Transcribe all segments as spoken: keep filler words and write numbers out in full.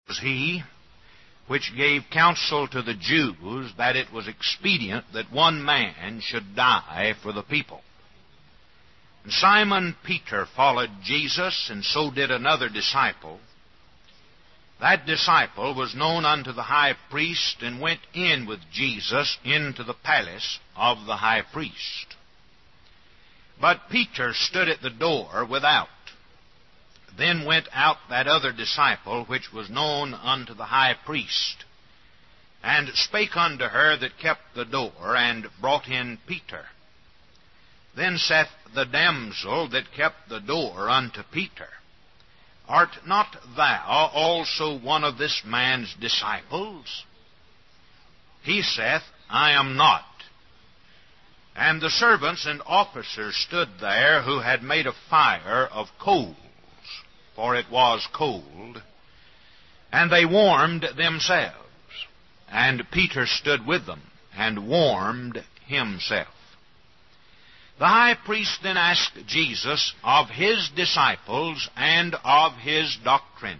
was he which gave counsel to the Jews that it was expedient that one man should die for the people. And Simon Peter followed Jesus, and so did another disciple. That disciple was known unto the high priest, and went in with Jesus into the palace of the high priest. But Peter stood at the door without. Then went out that other disciple, which was known unto the high priest, and spake unto her that kept the door, and brought in Peter. Then saith the damsel that kept the door unto Peter, Art not thou also one of this man's disciples? He saith, I am not. And the servants and officers stood there, who had made a fire of coals, for it was cold, and they warmed themselves. And Peter stood with them, and warmed himself. The high priest then asked Jesus of his disciples and of his doctrine.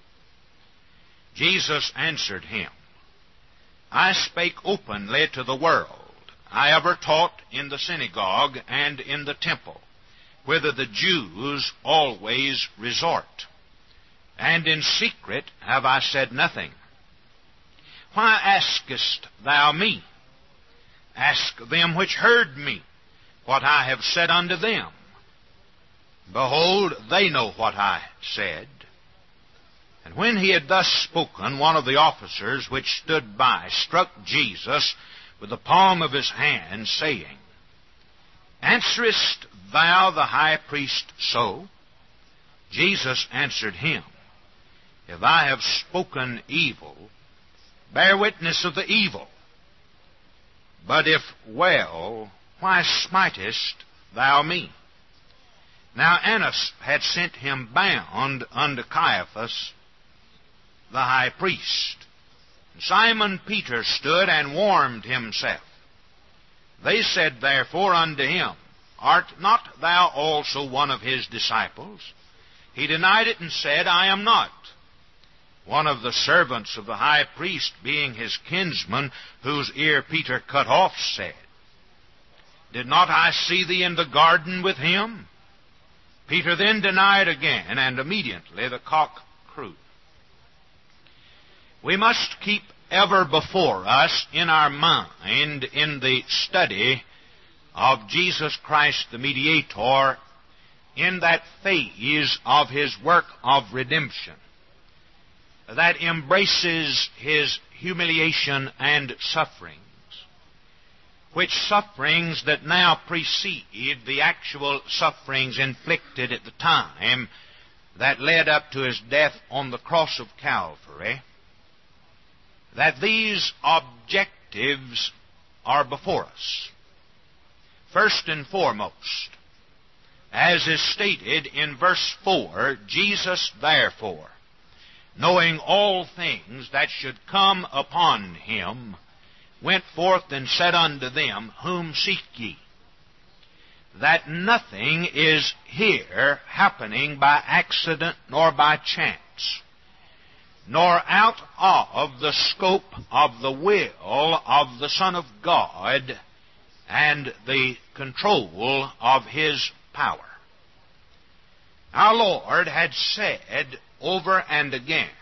Jesus answered him, I spake openly to the world. I ever taught in the synagogue and in the temple, whither the Jews always resort. And in secret have I said nothing. Why askest thou me? Ask them which heard me what I have said unto them. Behold, they know what I said. And when he had thus spoken, one of the officers which stood by struck Jesus with the palm of his hand, saying, Answerest thou the high priest so? Jesus answered him, If I have spoken evil, bear witness of the evil. But if well, why smitest thou me? Now Annas had sent him bound unto Caiaphas, the high priest. And Simon Peter stood and warmed himself. They said therefore unto him, Art not thou also one of his disciples? He denied it and said, I am not. One of the servants of the high priest, being his kinsman, whose ear Peter cut off, said, Did not I see thee in the garden with him? Peter then denied again, and immediately the cock crew. We must keep ever before us in our mind, in the study of Jesus Christ the mediator, in that phase of his work of redemption that embraces his humiliation and sufferings, which sufferings that now precede the actual sufferings inflicted at the time that led up to his death on the cross of Calvary, that these objectives are before us. First and foremost, as is stated in verse four, Jesus therefore, knowing all things that should come upon him, went forth and said unto them, Whom seek ye? That nothing is here happening by accident nor by chance, nor out of the scope of the will of the Son of God and the control of his power. Our Lord had said over and again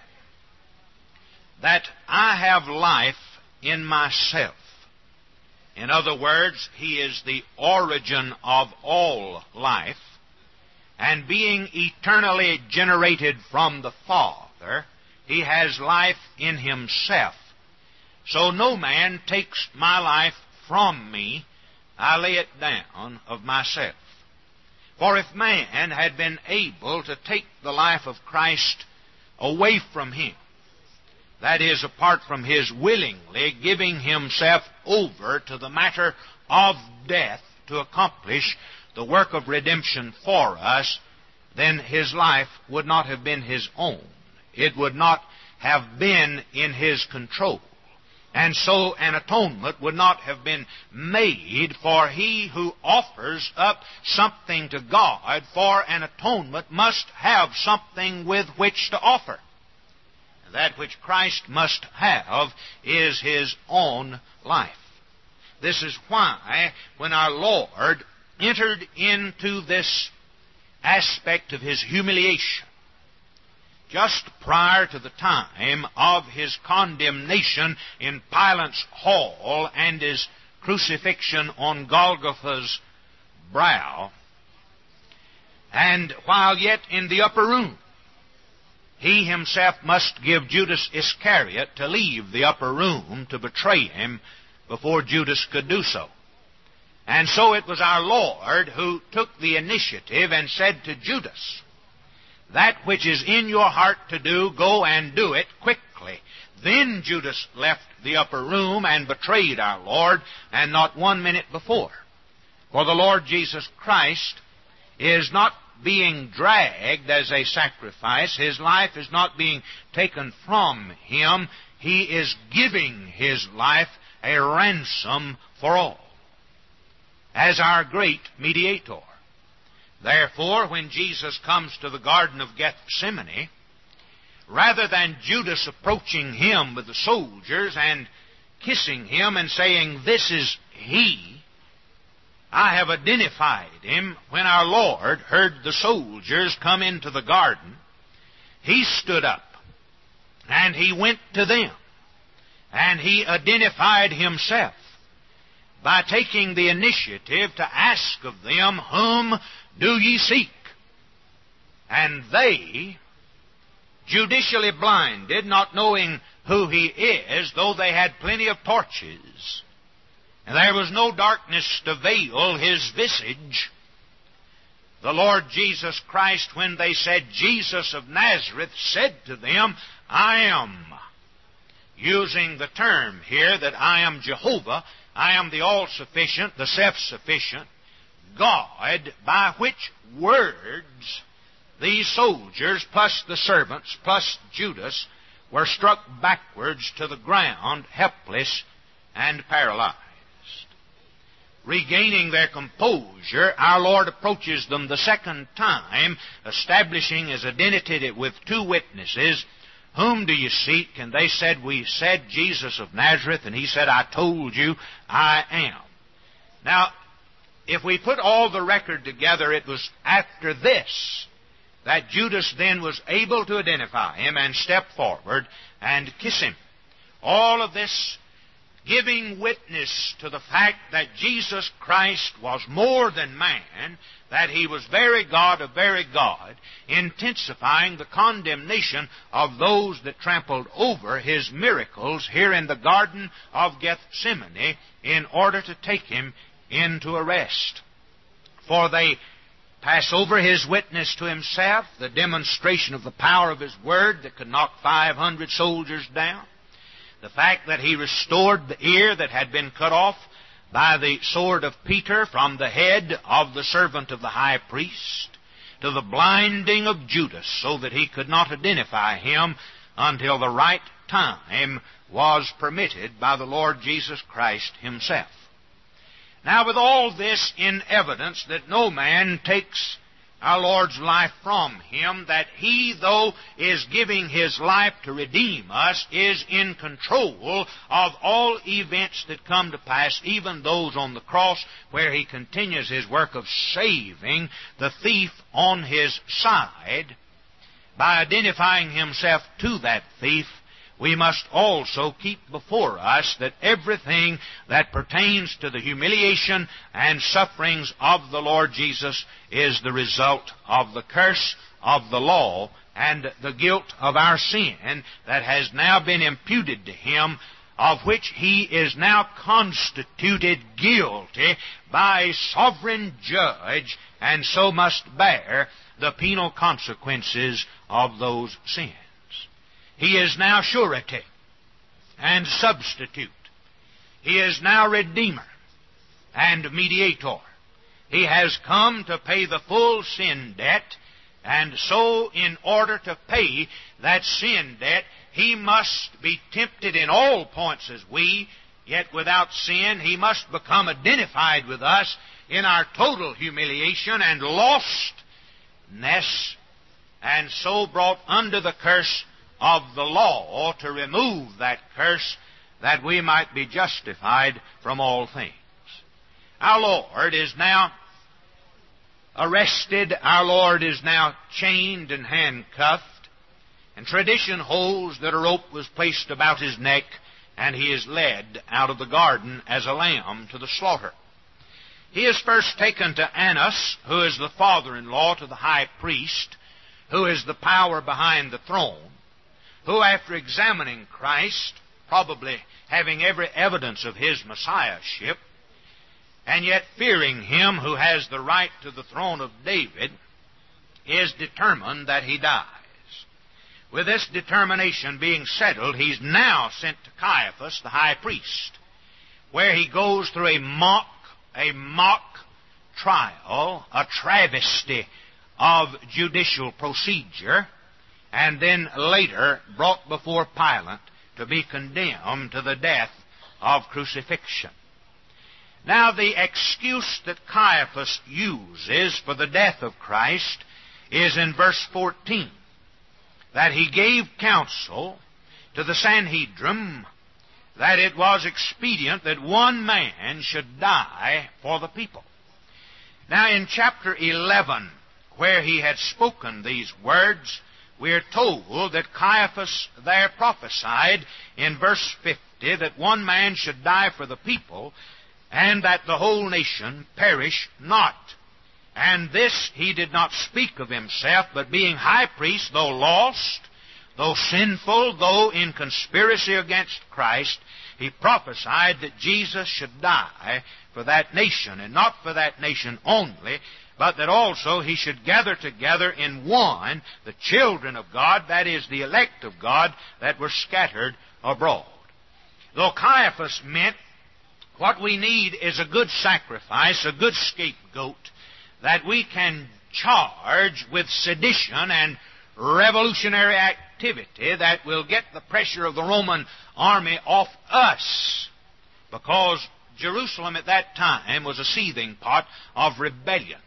that I have life in myself. In other words, he is the origin of all life, and being eternally generated from the Father, he has life in himself. So no man takes my life from me, I lay it down of myself. For if man had been able to take the life of Christ away from him, that is, apart from his willingly giving himself over to the matter of death to accomplish the work of redemption for us, then his life would not have been his own. It would not have been in his control. And so an atonement would not have been made, for he who offers up something to God for an atonement must have something with which to offer. that which Christ must have is His own life. This is why, when our Lord entered into this aspect of His humiliation, just prior to the time of His condemnation in Pilate's hall and His crucifixion on Golgotha's brow, and while yet in the upper room, He Himself must give Judas Iscariot to leave the upper room to betray Him before Judas could do so. And so it was our Lord who took the initiative and said to Judas, "That which is in your heart to do, go and do it quickly." Then Judas left the upper room and betrayed our Lord, and not one minute before. For the Lord Jesus Christ is not being dragged as a sacrifice. His life is not being taken from Him. He is giving His life a ransom for all, as our great mediator. Therefore, when Jesus comes to the Garden of Gethsemane, rather than Judas approaching Him with the soldiers and kissing Him and saying, "This is He," I have identified Him. When our Lord heard the soldiers come into the garden, He stood up and He went to them and He identified Himself by taking the initiative to ask of them, "Whom do ye seek?" And they, judicially blinded, not knowing who He is, though they had plenty of torches, and there was no darkness to veil His visage, the Lord Jesus Christ, when they said, "Jesus of Nazareth," said to them, "I am," using the term here that I am Jehovah, I am the all-sufficient, the self-sufficient God, by which words these soldiers, plus the servants, plus Judas, were struck backwards to the ground, helpless and paralyzed. Regaining their composure, our Lord approaches them the second time, establishing His identity with two witnesses. "Whom do you seek?" And they said, "We said Jesus of Nazareth." And He said, "I told you, I am." Now, if we put all the record together, it was after this that Judas then was able to identify Him and step forward and kiss Him. All of this giving witness to the fact that Jesus Christ was more than man, that He was very God of very God, intensifying the condemnation of those that trampled over His miracles here in the Garden of Gethsemane in order to take Him into arrest. For they pass over His witness to Himself, the demonstration of the power of His Word that could knock five hundred soldiers down, the fact that He restored the ear that had been cut off by the sword of Peter from the head of the servant of the high priest, to the blinding of Judas so that he could not identify Him until the right time was permitted by the Lord Jesus Christ Himself. Now, with all this in evidence that no man takes our Lord's life from Him, that He, though is giving His life to redeem us, is in control of all events that come to pass, even those on the cross where He continues His work of saving the thief on His side, by identifying Himself to that thief, we must also keep before us that everything that pertains to the humiliation and sufferings of the Lord Jesus is the result of the curse of the law and the guilt of our sin that has now been imputed to Him, of which He is now constituted guilty by a sovereign judge, and so must bear the penal consequences of those sins. He is now surety and substitute. He is now Redeemer and Mediator. He has come to pay the full sin debt, and so in order to pay that sin debt, He must be tempted in all points as we, yet without sin. He must become identified with us in our total humiliation and lostness, and so brought under the curse of the law to remove that curse, that we might be justified from all things. Our Lord is now arrested. Our Lord is now chained and handcuffed. And tradition holds that a rope was placed about His neck, and He is led out of the garden as a lamb to the slaughter. He is first taken to Annas, who is the father-in-law to the high priest, who is the power behind the throne, who, after examining Christ, probably having every evidence of His messiahship, and yet fearing Him who has the right to the throne of David, is determined that He dies. With this determination being settled, He's now sent to Caiaphas, the high priest, where He goes through a mock, a mock trial, a travesty of judicial procedure, and then later brought before Pilate to be condemned to the death of crucifixion. Now, the excuse that Caiaphas uses for the death of Christ is in verse fourteen, that he gave counsel to the Sanhedrin that it was expedient that one man should die for the people. Now, in chapter eleven, where he had spoken these words, we are told that Caiaphas there prophesied in verse fifty that one man should die for the people, and that the whole nation perish not. And this he did not speak of himself, but being high priest, though lost, though sinful, though in conspiracy against Christ, he prophesied that Jesus should die for that nation, and not for that nation only, but that also He should gather together in one the children of God, that is, the elect of God, that were scattered abroad. Though Caiaphas meant what we need is a good sacrifice, a good scapegoat, that we can charge with sedition and revolutionary activity that will get the pressure of the Roman army off us, because Jerusalem at that time was a seething pot of rebellion.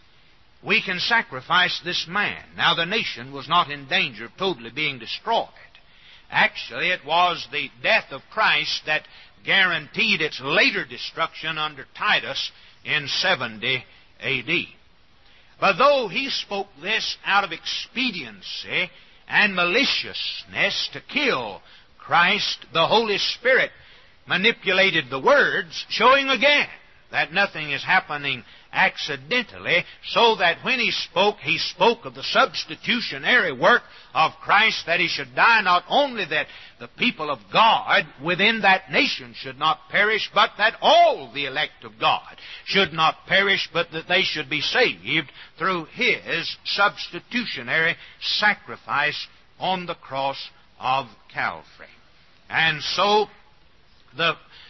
We can sacrifice this man. Now, the nation was not in danger of totally being destroyed. Actually, it was the death of Christ that guaranteed its later destruction under Titus in seventy A D. But though he spoke this out of expediency and maliciousness to kill Christ, the Holy Spirit manipulated the words, showing again that nothing is happening accidentally, so that when he spoke, he spoke of the substitutionary work of Christ, that He should die, not only that the people of God within that nation should not perish, but that all the elect of God should not perish, but that they should be saved through His substitutionary sacrifice on the cross of Calvary. And so, the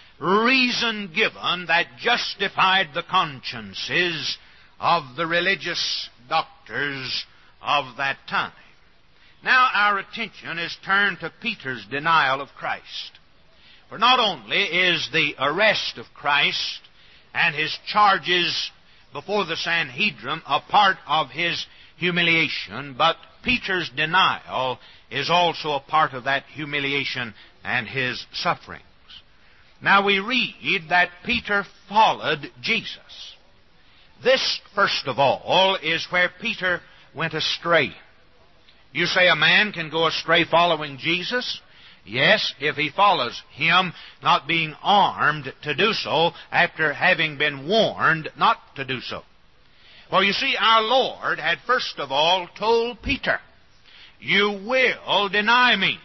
reason given that justified the consciences of the religious doctors of that time. Now our attention is turned to Peter's denial of Christ. For not only is the arrest of Christ and His charges before the Sanhedrin a part of His humiliation, but Peter's denial is also a part of that humiliation and His suffering. Now we read that Peter followed Jesus. This, first of all, is where Peter went astray. You say a man can go astray following Jesus? Yes, if he follows Him, not being armed to do so after having been warned not to do so. Well, you see, our Lord had first of all told Peter, "You will deny me.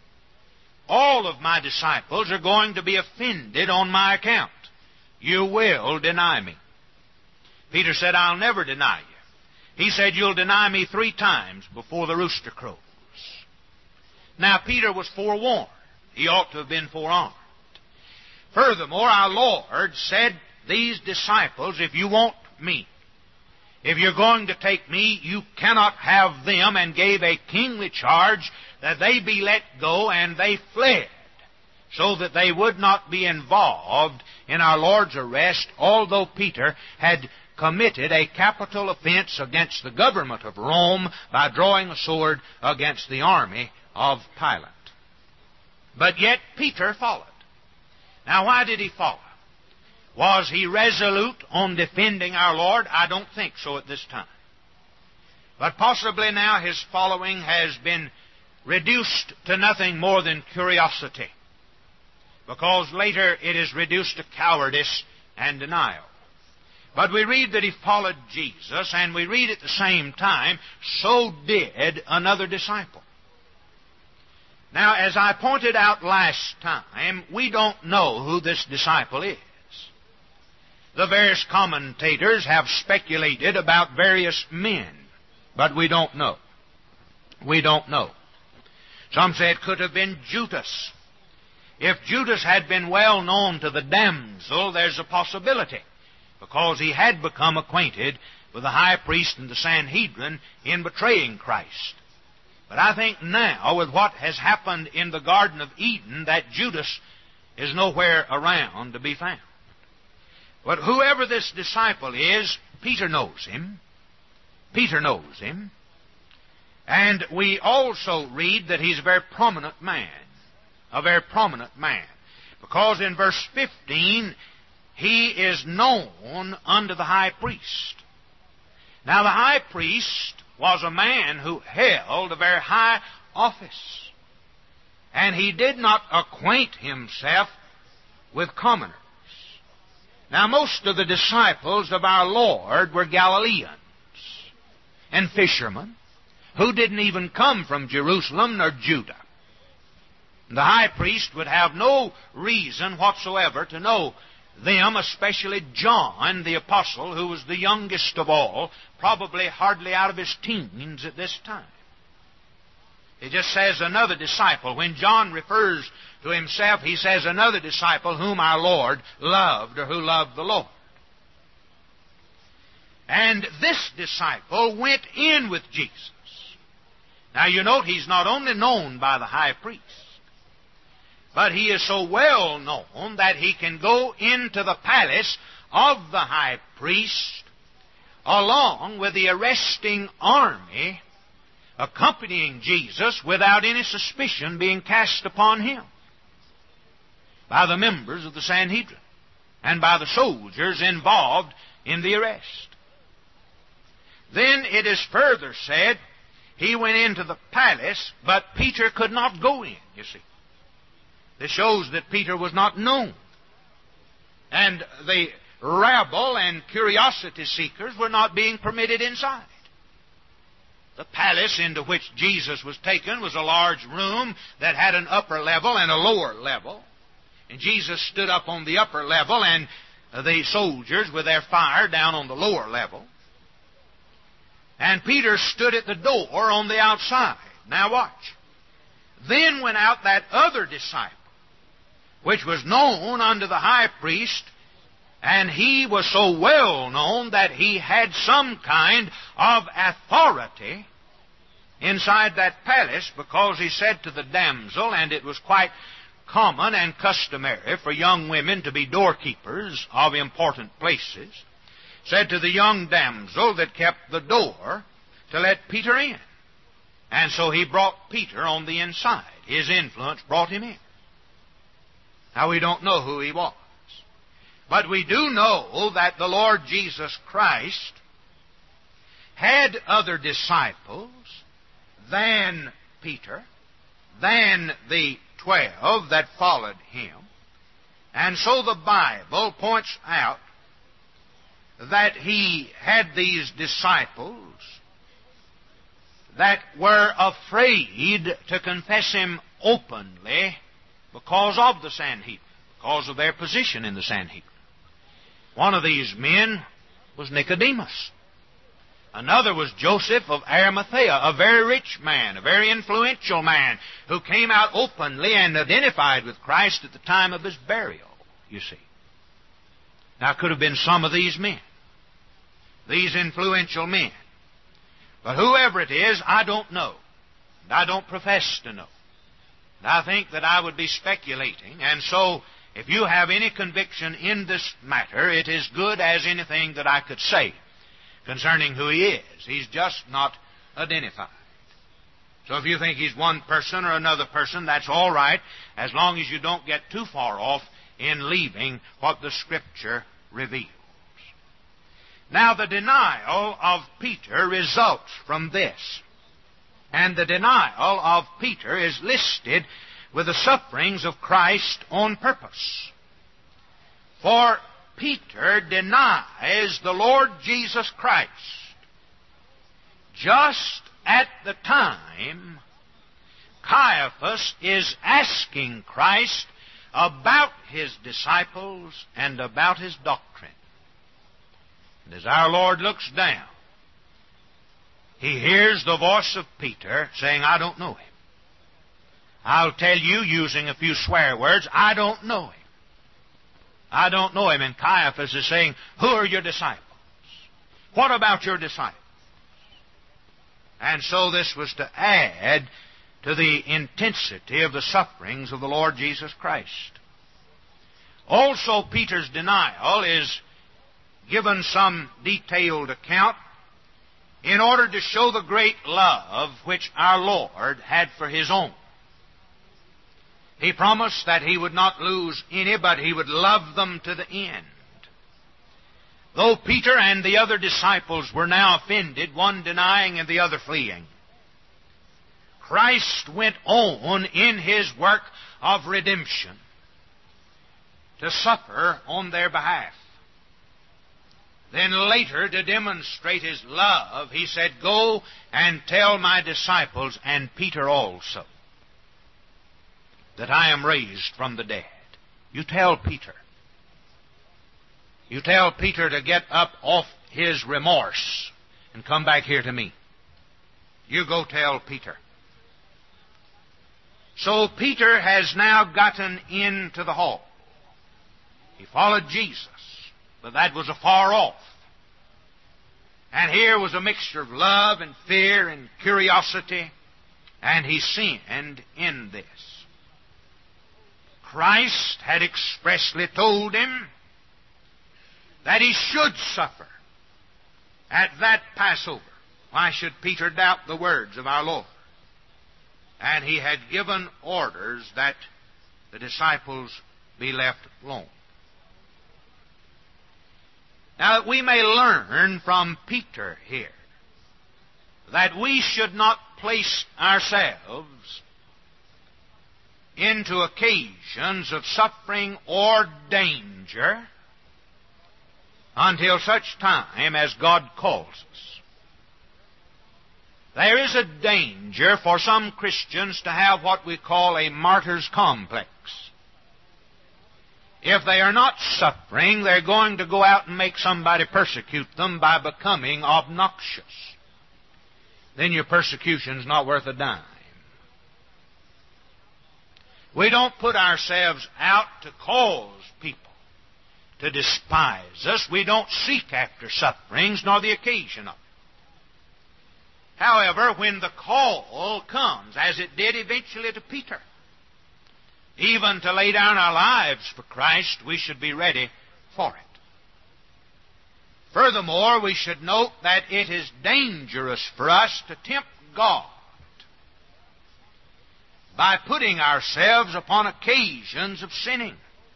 All of my disciples are going to be offended on my account. You will deny me." Peter said, "I'll never deny you." He said, "You'll deny me three times before the rooster crows." Now, Peter was forewarned. He ought to have been forearmed. Furthermore, our Lord said, "These disciples, if you want me, if you're going to take me, you cannot have them," and gave a kingly charge that they be let go, and they fled, so that they would not be involved in our Lord's arrest, although Peter had committed a capital offense against the government of Rome by drawing a sword against the army of Pilate. But yet Peter followed. Now, why did he follow? Was he resolute on defending our Lord? I don't think so at this time. But possibly now his following has been reduced to nothing more than curiosity, because later it is reduced to cowardice and denial. But we read that he followed Jesus, and we read at the same time, so did another disciple. Now, as I pointed out last time, we don't know who this disciple is. The various commentators have speculated about various men, but we don't know. We don't know. Some say it could have been Judas. If Judas had been well known to the damsel, there's a possibility, because he had become acquainted with the high priest and the Sanhedrin in betraying Christ. But I think now, with what has happened in the Garden of Eden, that Judas is nowhere around to be found. But whoever this disciple is, Peter knows him. Peter knows him. And we also read that he's a very prominent man. A very prominent man. Because in verse fifteen, he is known unto the high priest. Now the high priest was a man who held a very high office. And he did not acquaint himself with commoners. Now most of the disciples of our Lord were Galileans and fishermen who didn't even come from Jerusalem nor Judah. The high priest would have no reason whatsoever to know them, especially John the Apostle, who was the youngest of all, probably hardly out of his teens at this time. It just says another disciple. When John refers to himself, he says another disciple whom our Lord loved, or who loved the Lord. And this disciple went in with Jesus. Now you note he's not only known by the high priest, but he is so well known that he can go into the palace of the high priest along with the arresting army accompanying Jesus without any suspicion being cast upon him by the members of the Sanhedrin and by the soldiers involved in the arrest. Then it is further said, he went into the palace, but Peter could not go in, you see. This shows that Peter was not known. And the rabble and curiosity seekers were not being permitted inside. The palace into which Jesus was taken was a large room that had an upper level and a lower level. And Jesus stood up on the upper level, and the soldiers with their fire down on the lower level. And Peter stood at the door on the outside. Now watch. Then went out that other disciple, which was known unto the high priest, and he was so well known that he had some kind of authority inside that palace, because he said to the damsel, and it was quite common and customary for young women to be doorkeepers of important places, said to the young damsel that kept the door to let Peter in. And so he brought Peter on the inside. His influence brought him in. Now we don't know who he was. But we do know that the Lord Jesus Christ had other disciples than Peter, than the twelve that followed him. And so the Bible points out that he had these disciples that were afraid to confess him openly because of the Sanhedrin, because of their position in the Sanhedrin. One of these men was Nicodemus. Another was Joseph of Arimathea, a very rich man, a very influential man, who came out openly and identified with Christ at the time of his burial, you see. Now, it could have been some of these men, these influential men. But whoever it is, I don't know. And I don't profess to know. And I think that I would be speculating. And so, if you have any conviction in this matter, it is good as anything that I could say concerning who he is. He's just not identified. So if you think he's one person or another person, that's all right, as long as you don't get too far off in leaving what the Scripture reveals. Now, the denial of Peter results from this. And the denial of Peter is listed with the sufferings of Christ on purpose. For Peter denies the Lord Jesus Christ just at the time Caiaphas is asking Christ about his disciples and about his doctrine. And as our Lord looks down, he hears the voice of Peter saying, I don't know him. I'll tell you, using a few swear words, I don't know him. I don't know him. And Caiaphas is saying, who are your disciples? What about your disciples? And so this was to add to the intensity of the sufferings of the Lord Jesus Christ. Also, Peter's denial is given some detailed account in order to show the great love which our Lord had for His own. He promised that He would not lose any, but He would love them to the end. Though Peter and the other disciples were now offended, one denying and the other fleeing, Christ went on in His work of redemption to suffer on their behalf. Then later, to demonstrate His love, He said, go and tell my disciples, and Peter also, that I am raised from the dead. You tell Peter. You tell Peter to get up off his remorse and come back here to me. You go tell Peter. So Peter has now gotten into the hall. He followed Jesus, but that was afar off. And here was a mixture of love and fear and curiosity, and he sinned in this. Christ had expressly told him that he should suffer at that Passover. Why should Peter doubt the words of our Lord? And he had given orders that the disciples be left alone. Now, we may learn from Peter here that we should not place ourselves into occasions of suffering or danger until such time as God calls us. There is a danger for some Christians to have what we call a martyr's complex. If they are not suffering, they're going to go out and make somebody persecute them by becoming obnoxious. Then your persecution's not worth a dime. We don't put ourselves out to cause people to despise us. We don't seek after sufferings nor the occasion of it. However, when the call comes, as it did eventually to Peter, even to lay down our lives for Christ, we should be ready for it. Furthermore, we should note that it is dangerous for us to tempt God by putting ourselves upon occasions of sinning.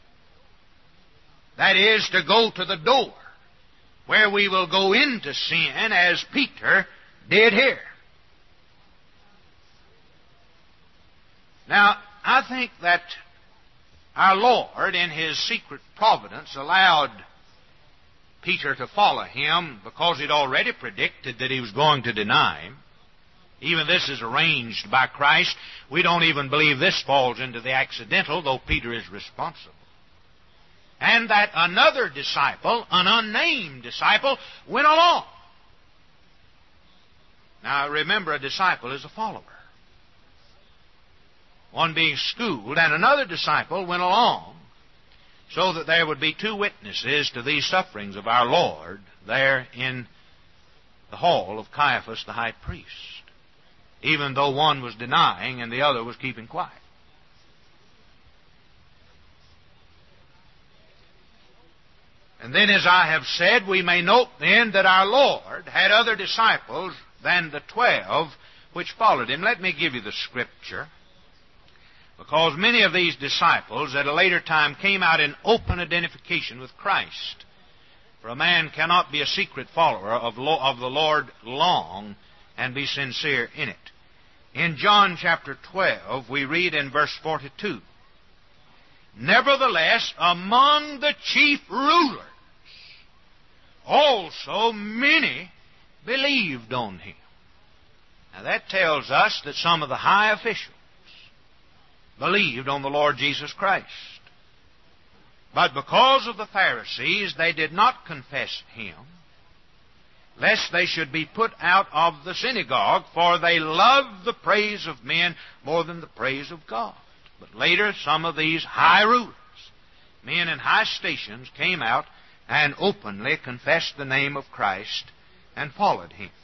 That is, to go to the door where we will go into sin as Peter did here. Now, I think that our Lord, in His secret providence, allowed Peter to follow Him because He'd already predicted that he was going to deny Him. Even this is arranged by Christ. We don't even believe this falls into the accidental, though Peter is responsible. And that another disciple, an unnamed disciple, went along. Now remember, a disciple is a follower. One being schooled, and another disciple went along so that there would be two witnesses to these sufferings of our Lord there in the hall of Caiaphas the high priest, even though one was denying and the other was keeping quiet. And then, as I have said, we may note then that our Lord had other disciples than the twelve which followed him. Let me give you the scripture. Because many of these disciples at a later time came out in open identification with Christ. For a man cannot be a secret follower of, lo- of the Lord long and be sincere in it. In John chapter twelve, we read in verse forty-two, Nevertheless, among the chief rulers also many believed on him. Now that tells us that some of the high officials believed on the Lord Jesus Christ. But because of the Pharisees, they did not confess him, lest they should be put out of the synagogue, for they loved the praise of men more than the praise of God. But later, some of these high rulers, men in high stations, came out and openly confessed the name of Christ and followed him.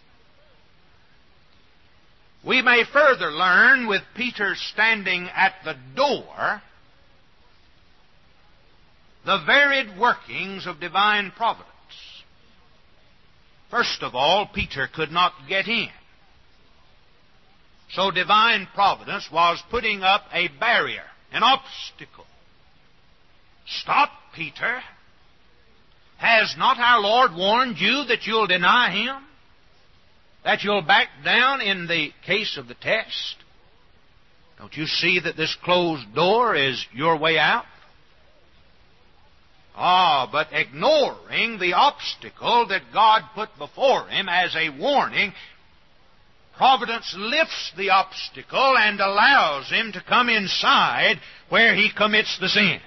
We may further learn with Peter standing at the door the varied workings of divine providence. First of all, Peter could not get in. So divine providence was putting up a barrier, an obstacle. Stop, Peter. Has not our Lord warned you that you'll deny him? That you'll back down in the case of the test? Don't you see that this closed door is your way out? Ah, but ignoring the obstacle that God put before him as a warning, providence lifts the obstacle and allows him to come inside where he commits the sin.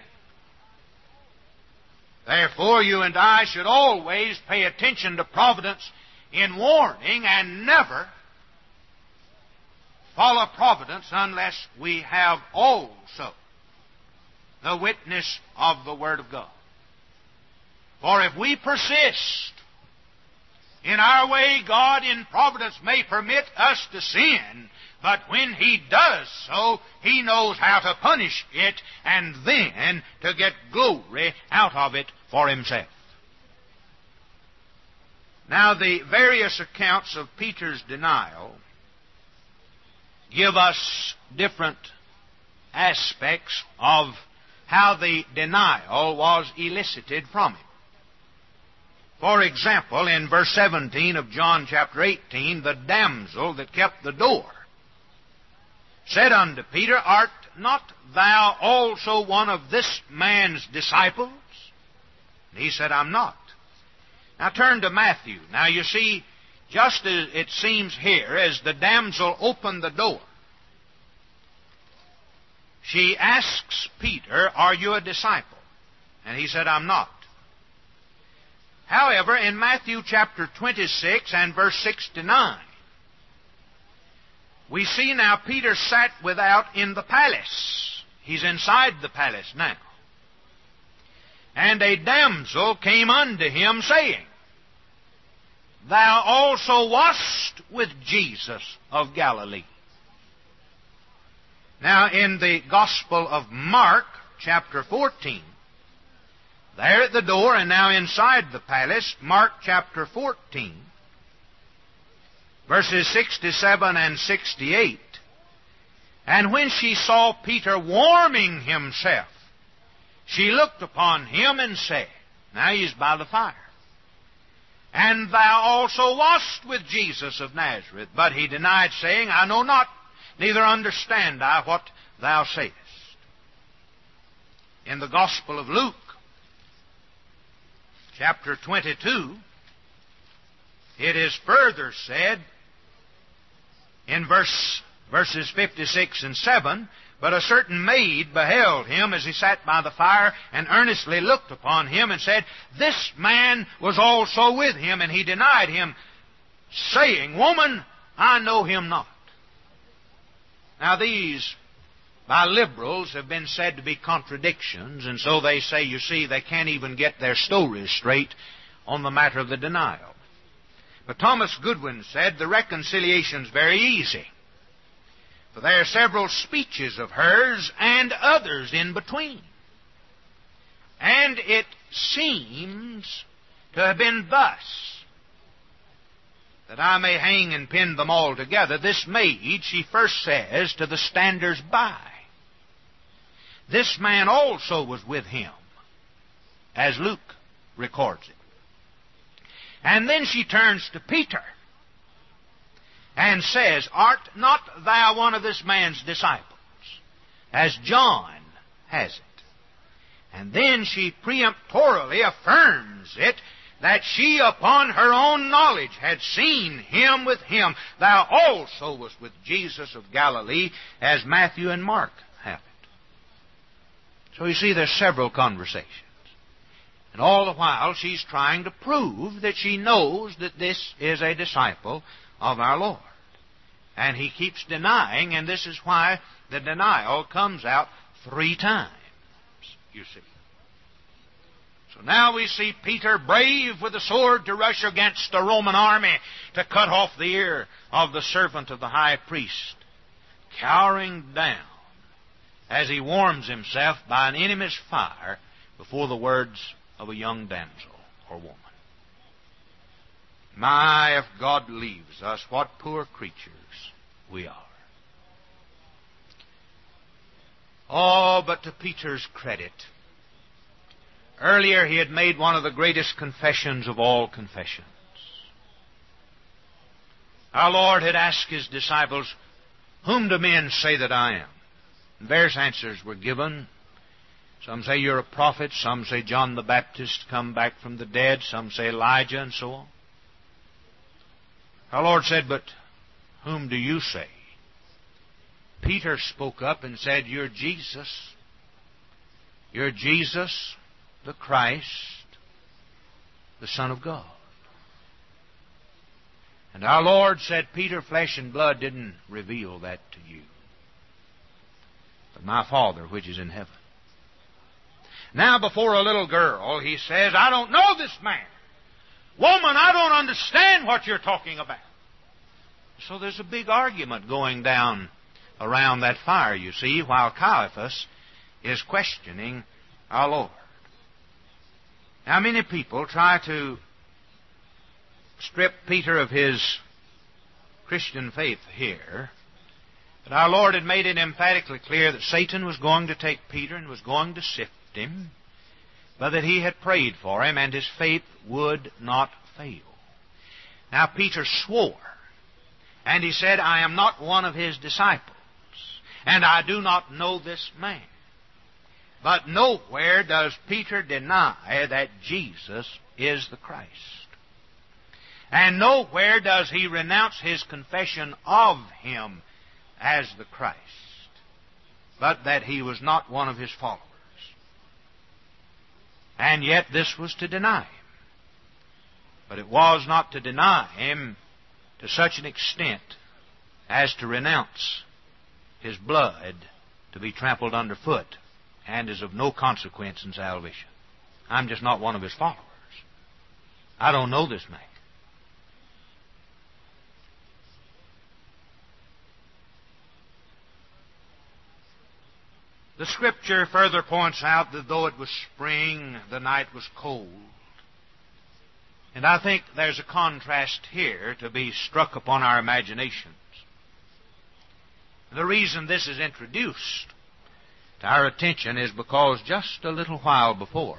Therefore, you and I should always pay attention to providence in warning and never follow providence unless we have also the witness of the Word of God. For if we persist in our way, God in providence may permit us to sin, but when He does so, He knows how to punish it and then to get glory out of it for Himself. Now, the various accounts of Peter's denial give us different aspects of how the denial was elicited from him. For example, in verse seventeen of John chapter eighteen, the damsel that kept the door said unto Peter, Art not thou also one of this man's disciples? And he said, I'm not. Now turn to Matthew. Now you see, just as it seems here, as the damsel opened the door, she asks Peter, Are you a disciple? And he said, I'm not. However, in Matthew chapter twenty-six and verse sixty-nine, we see now Peter sat without in the palace. He's inside the palace now. And a damsel came unto him, saying, Thou also wast with Jesus of Galilee. Now, in the Gospel of Mark, chapter fourteen, there at the door and now inside the palace, Mark chapter fourteen, verses sixty-seven and sixty-eight, And when she saw Peter warming himself, she looked upon him and said, Now he's by the fire, And thou also wast with Jesus of Nazareth. But he denied, saying, I know not, neither understand I what thou sayest. In the Gospel of Luke, chapter twenty-two, it is further said in verse, verses fifty-six and seven, But a certain maid beheld him as he sat by the fire, and earnestly looked upon him, and said, This man was also with him. And he denied him, saying, Woman, I know him not. Now these, by liberals, have been said to be contradictions, and so they say, you see, they can't even get their stories straight on the matter of the denial. But Thomas Goodwin said, the reconciliation's very easy. For there are several speeches of hers and others in between. And it seems to have been thus, that I may hang and pin them all together, this maid, she first says to the standers by, this man also was with him, as Luke records it. And then she turns to Peter and says, art not thou one of this man's disciples, as John has it? And then she peremptorily affirms it, that she upon her own knowledge had seen him with him. Thou also wast with Jesus of Galilee, as Matthew and Mark have it. So you see, there's several conversations. And all the while she's trying to prove that she knows that this is a disciple of our Lord. And he keeps denying, and this is why the denial comes out three times, you see. So now we see Peter brave with the sword to rush against the Roman army to cut off the ear of the servant of the high priest, cowering down as he warms himself by an enemy's fire before the words of a young damsel or woman. My, if God leaves us, what poor creatures we are. Oh, but to Peter's credit, earlier he had made one of the greatest confessions of all confessions. Our Lord had asked His disciples, whom do men say that I am? And various answers were given. Some say you're a prophet, some say John the Baptist come back from the dead, some say Elijah, and so on. Our Lord said, but whom do you say? Peter spoke up and said, you're Jesus. You're Jesus, the Christ, the Son of God. And our Lord said, Peter, flesh and blood didn't reveal that to you, but my Father which is in heaven. Now before a little girl, he says, I don't know this man. Woman, I don't understand what you're talking about. So there's a big argument going down around that fire, you see, while Caiaphas is questioning our Lord. Now, many people try to strip Peter of his Christian faith here, but our Lord had made it emphatically clear that Satan was going to take Peter and was going to sift him, but that he had prayed for him and his faith would not fail. Now, Peter swore, and he said, I am not one of his disciples, and I do not know this man. But nowhere does Peter deny that Jesus is the Christ. And nowhere does he renounce his confession of him as the Christ, but that he was not one of his followers. And yet this was to deny him. But it was not to deny him to such an extent as to renounce his blood to be trampled underfoot and is of no consequence in salvation. I'm just not one of his followers. I don't know this man. The Scripture further points out that though it was spring, the night was cold. And I think there's a contrast here to be struck upon our imaginations. The reason this is introduced to our attention is because just a little while before,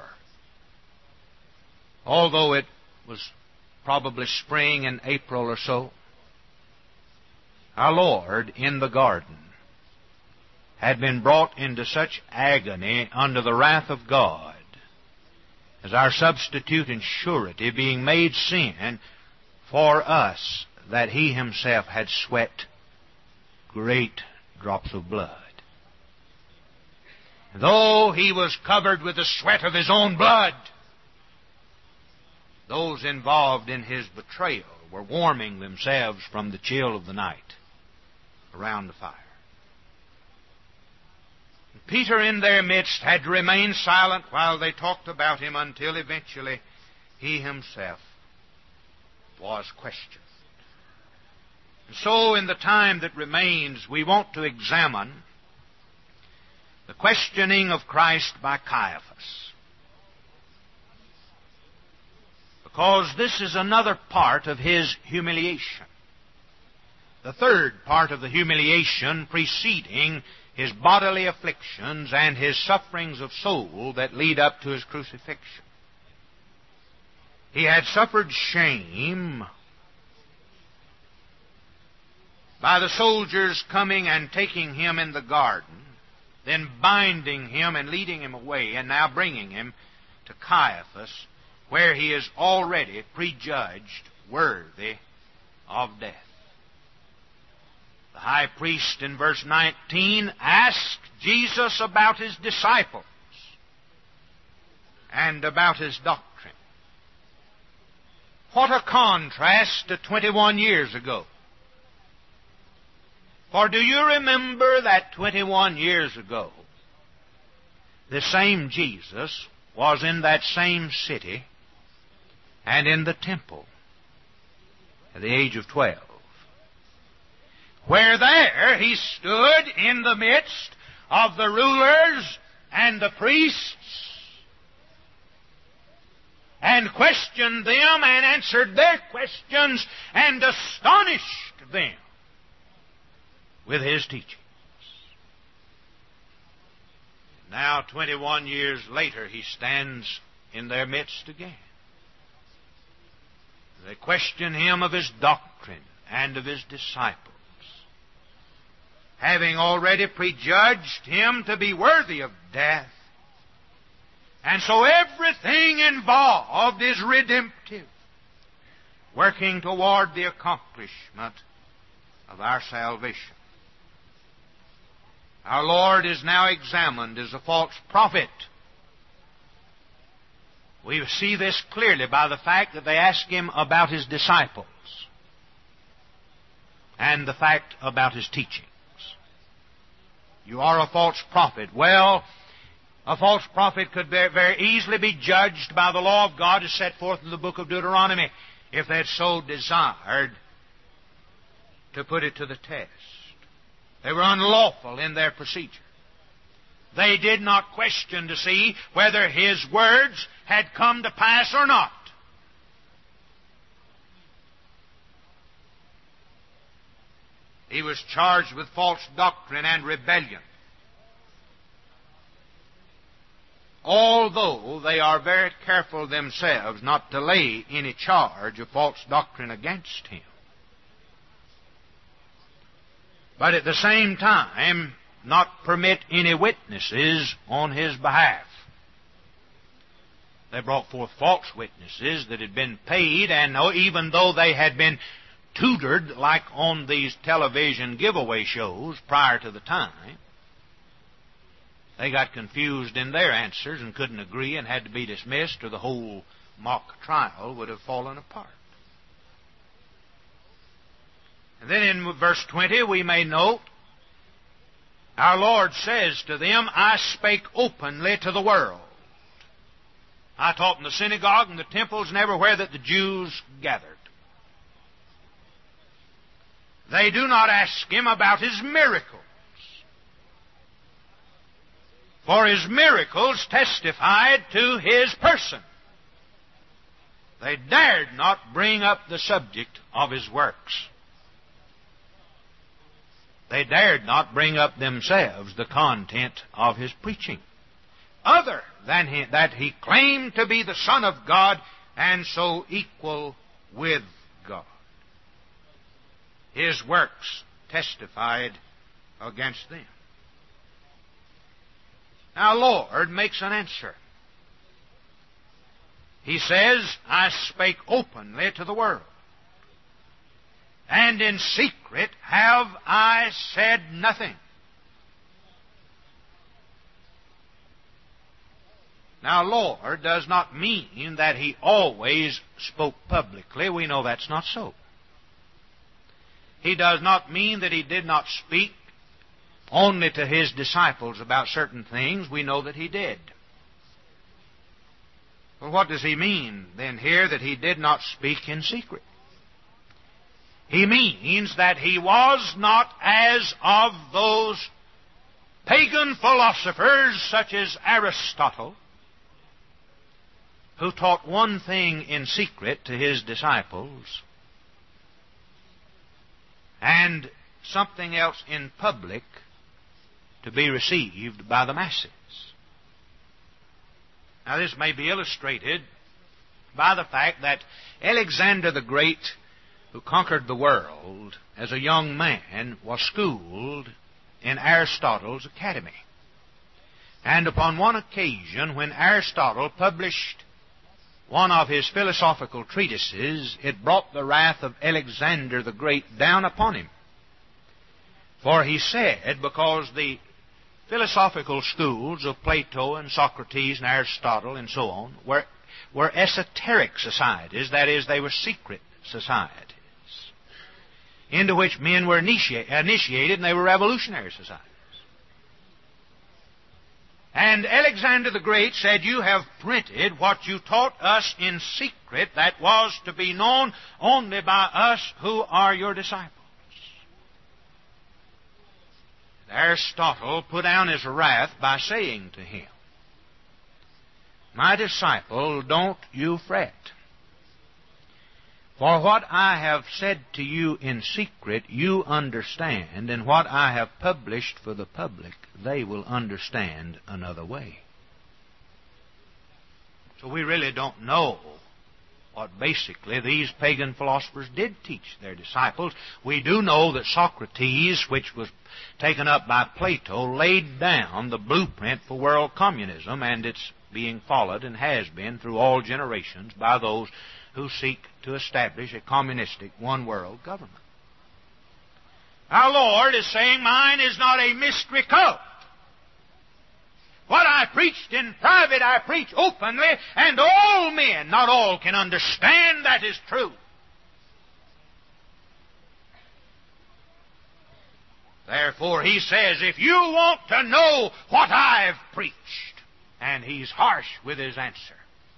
although it was probably spring in April or so, our Lord in the garden had been brought into such agony under the wrath of God as our substitute and surety, being made sin for us, that He Himself had sweat great drops of blood. Though He was covered with the sweat of His own blood, those involved in His betrayal were warming themselves from the chill of the night around the fire. Peter in their midst had to remain silent while they talked about him until eventually he himself was questioned. And so in the time that remains, we want to examine the questioning of Christ by Caiaphas. because this is another part of His humiliation. The third part of the humiliation preceding His bodily afflictions and His sufferings of soul that lead up to His crucifixion. He had suffered shame by the soldiers coming and taking Him in the garden, then binding Him and leading Him away, and now bringing Him to Caiaphas, where He is already prejudged worthy of death. The high priest in verse nineteen asked Jesus about His disciples and about His doctrine. What a contrast to twenty-one years ago. For do you remember that twenty-one years ago, the same Jesus was in that same city and in the temple at the age of twelve, where there He stood in the midst of the rulers and the priests and questioned them and answered their questions and astonished them with His teachings. Now, twenty-one years later, He stands in their midst again. They question Him of His doctrine and of His disciples, having already prejudged Him to be worthy of death. And so everything involved is redemptive, working toward the accomplishment of our salvation. Our Lord is now examined as a false prophet. We see this clearly by the fact that they ask Him about His disciples and the fact about His teachings. You are a false prophet. Well, a false prophet could very easily be judged by the law of God as set forth in the book of Deuteronomy, if they had so desired to put it to the test. They were unlawful in their procedure. They did not question to see whether His words had come to pass or not. He was charged with false doctrine and rebellion, although they are very careful themselves not to lay any charge of false doctrine against Him. But at the same time, not permit any witnesses on His behalf. They brought forth false witnesses that had been paid, and even though they had been tutored like on these television giveaway shows prior to the time, they got confused in their answers and couldn't agree and had to be dismissed, or the whole mock trial would have fallen apart. And then in verse twenty we may note, our Lord says to them, I spake openly to the world. I taught in the synagogue and the temples and everywhere that the Jews gathered. They do not ask Him about His miracles, for His miracles testified to His person. They dared not bring up the subject of His works. They dared not bring up themselves the content of His preaching, other than he, that He claimed to be the Son of God and so equal with God. His works testified against them. Now, Lord makes an answer. He says, I spake openly to the world, and in secret have I said nothing. Now, Lord does not mean that He always spoke publicly. We know that's not so. He does not mean that He did not speak only to His disciples about certain things. We know that He did. Well, what does He mean then here that He did not speak in secret? He means that He was not as of those pagan philosophers such as Aristotle, who taught one thing in secret to his disciples and something else in public to be received by the masses. Now, this may be illustrated by the fact that Alexander the Great, who conquered the world, as a young man was schooled in Aristotle's academy. And upon one occasion, when Aristotle published one of his philosophical treatises, it brought the wrath of Alexander the Great down upon him. For he said, because the philosophical schools of Plato and Socrates and Aristotle and so on were, were esoteric societies, that is, they were secret societies, into which men were initiate, initiated, and they were revolutionary societies. And Alexander the Great said, you have printed what you taught us in secret that was to be known only by us who are your disciples. Aristotle put down his wrath by saying to him, my disciple, don't you fret. For what I have said to you in secret, you understand, and what I have published for the public, they will understand another way. So we really don't know what basically these pagan philosophers did teach their disciples. We do know that Socrates, which was taken up by Plato, laid down the blueprint for world communism, and it's being followed and has been through all generations by those who seek to establish a communistic one-world government. Our Lord is saying, mine is not a mystery cult. What I preached in private, I preach openly, and all men, not all, can understand that is true. Therefore, he says, if you want to know what I've preached, and he's harsh with his answer,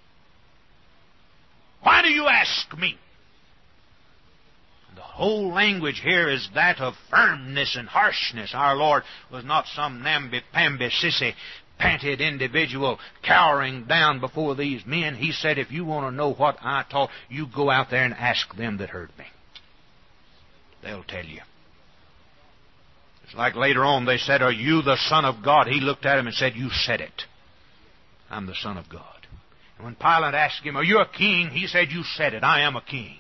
why do you ask me? The whole language here is that of firmness and harshness. Our Lord was not some namby-pamby, sissy-panted individual cowering down before these men. He said, if you want to know what I taught, you go out there and ask them that heard me. They'll tell you. It's like later on they said, are you the Son of God? He looked at him and said, you said it. I'm the Son of God. And when Pilate asked him, are you a king? He said, you said it. I am a king.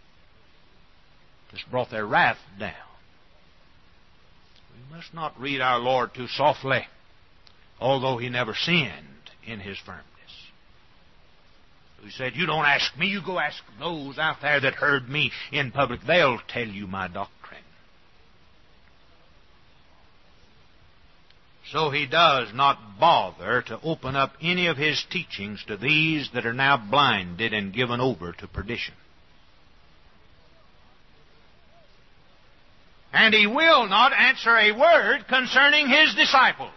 This brought their wrath down. We must not read our Lord too softly, although he never sinned in his firmness. He said, you don't ask me, you go ask those out there that heard me in public. They'll tell you my doctrine. So he does not bother to open up any of his teachings to these that are now blinded and given over to perdition. And he will not answer a word concerning his disciples.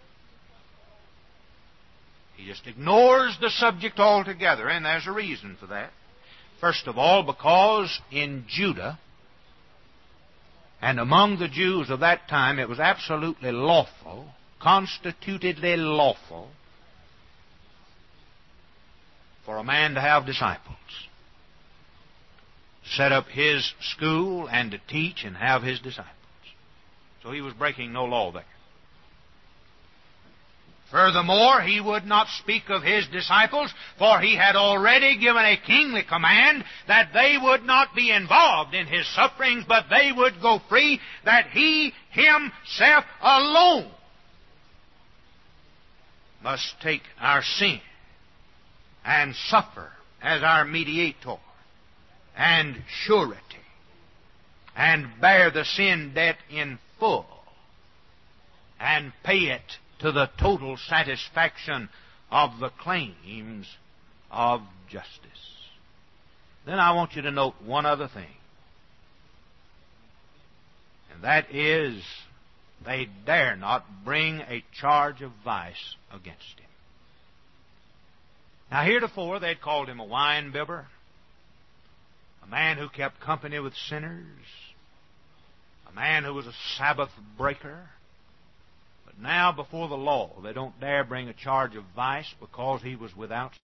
He just ignores the subject altogether, and there's a reason for that. First of all, because in Judah and among the Jews of that time it was absolutely lawful, constitutedly lawful, for a man to have disciples, set up his school and to teach and have his disciples. So he was breaking no law there. Furthermore, he would not speak of his disciples, for he had already given a kingly command that they would not be involved in his sufferings, but they would go free, that he himself alone must take our sin and suffer as our mediator and surety and bear the sin debt in full and pay it to the total satisfaction of the claims of justice. Then I want you to note one other thing, and that is they dare not bring a charge of vice against him. Now, heretofore they'd called him a wine-bibber, a man who kept company with sinners, a man who was a Sabbath breaker. But now, before the law, they don't dare bring a charge of vice because he was without